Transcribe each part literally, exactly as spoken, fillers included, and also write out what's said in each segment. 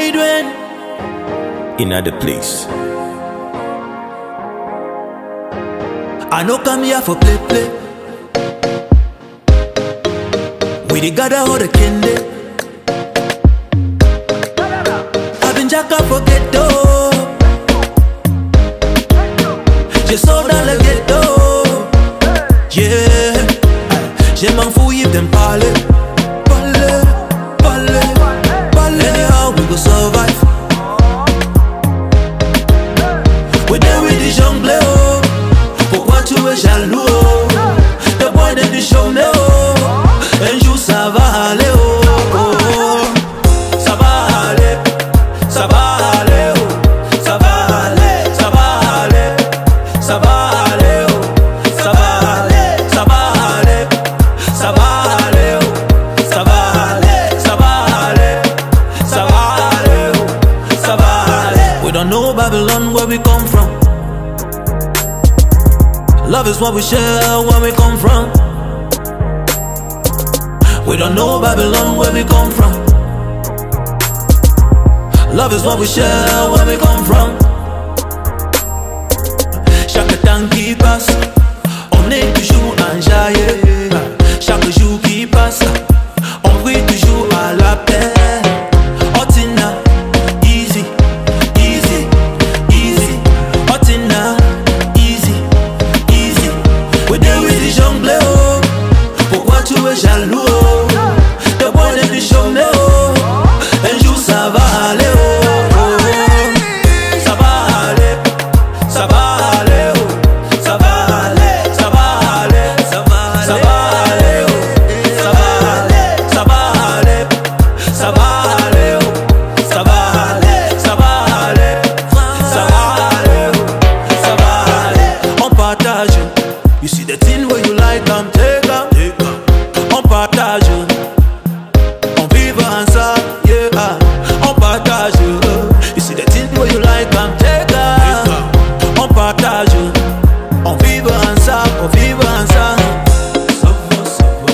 we doing in the place? I no come here for play play. We dey gather all the kende. I've been jack up for ghetto. J'ai sorti dans le ghetto. Yeah, j'ai m'en fouille them parler. Parler, parler, parler. Anyhow we go survive. We there with the jungle. Pourquoi tu es jaloux? The boy de du show me. Un jour ça va aller. Ça va aller, ça va aller. Ça va aller, ça va aller. Ça va aller, ça va aller. Ça va aller, ça va aller. Ça va aller, ça va aller. Ça va aller, ça va aller. We don't know Babylon, where we come from. Love is what we share when we come from. We don't know Babylon, where we come from. Love is what we share when we come from. Chaque temps qui passe, on est toujours enjaillé. Chaque jour qui passe, on prie toujours à la paix. Otina, easy, easy, easy. Otina, easy, easy. We deal with the jungle. Pourquoi tu es jaloux? The boy de du show me. Un jour ça va aller. Ça va aller, ça va aller. Ça va aller, ça va aller. Ça va aller, ça va aller. Ça va aller, ça va aller. Ça va aller, ça va aller. Ça va aller, ça va aller. On partage. You see the thing where you like, I'm take up. On partage, on vive ensemble, yeah. On partage, you see the thing where you like, I'm take up. On partage, on vive ensemble, on vive ensemble. Ça va, ça va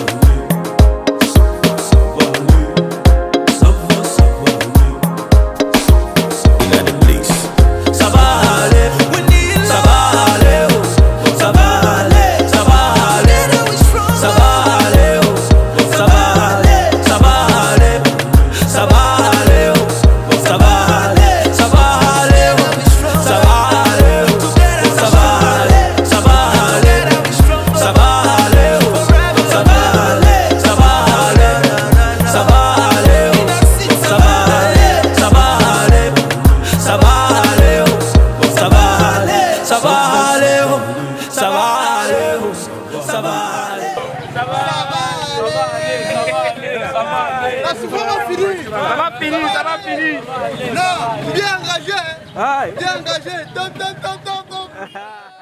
aller. Ça va, ça va aller. In the place. Ça va aller, ça va aller, ça va aller, ça va aller, ça va aller. Ça va aller, ça va aller, ça va aller, ça va aller, ça va aller, ça va aller, ça va aller, ça va aller, ça va aller, ça va aller, ça va aller, ça va aller, ça va aller, ça va aller, ça va aller, ça va aller, ça va aller, ça va aller, ça va aller. La souffrance va finir. Ça va finir, ça va finir. Non, bien engagé. Aïe. Bien engagé. Tom, tom, tom, tom, tom.